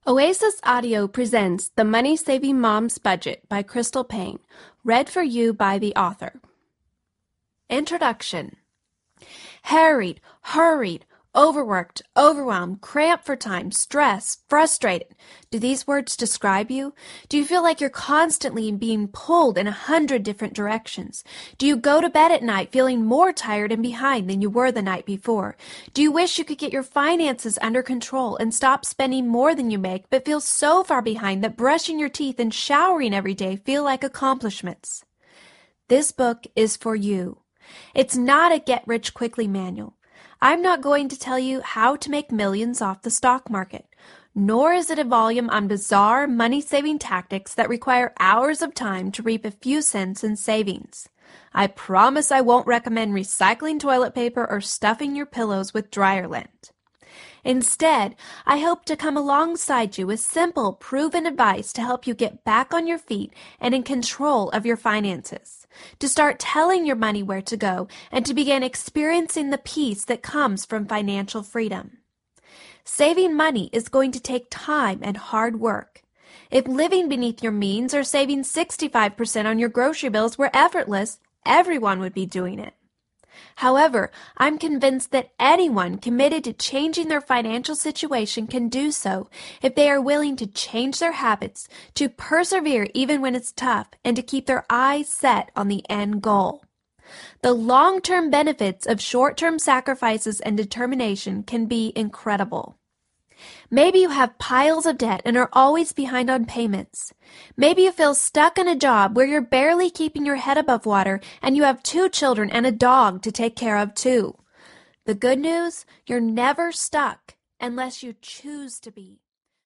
Oasis Audio presents The Money Saving Mom's Budget by Crystal Paine, read for you by the author. Introduction. Harried, hurried, overworked, overwhelmed, cramped for time, stressed, frustrated. Do these words describe you? Do you feel like you're constantly being pulled in 100 different directions? Do you go to bed at night feeling more tired and behind than you were the night before? Do you wish you could get your finances under control and stop spending more than you make, but feel so far behind that brushing your teeth and showering every day feel like accomplishments? This book is for you. It's not a get-rich-quickly manual. I'm not going to tell you how to make millions off the stock market, nor is it a volume on bizarre money-saving tactics that require hours of time to reap a few cents in savings. I promise I won't recommend recycling toilet paper or stuffing your pillows with dryer lint. Instead, I hope to come alongside you with simple, proven advice to help you get back on your feet and in control of your finances, to start telling your money where to go, and to begin experiencing the peace that comes from financial freedom. Saving money is going to take time and hard work. If living beneath your means or saving 65% on your grocery bills were effortless, everyone would be doing it. However, I'm convinced that anyone committed to changing their financial situation can do so if they are willing to change their habits, to persevere even when it's tough, and to keep their eyes set on the end goal. The long-term benefits of short-term sacrifices and determination can be incredible. Maybe you have piles of debt and are always behind on payments. Maybe you feel stuck in a job where you're barely keeping your head above water and you have 2 children and a dog to take care of too. The good news, you're never stuck unless you choose to be.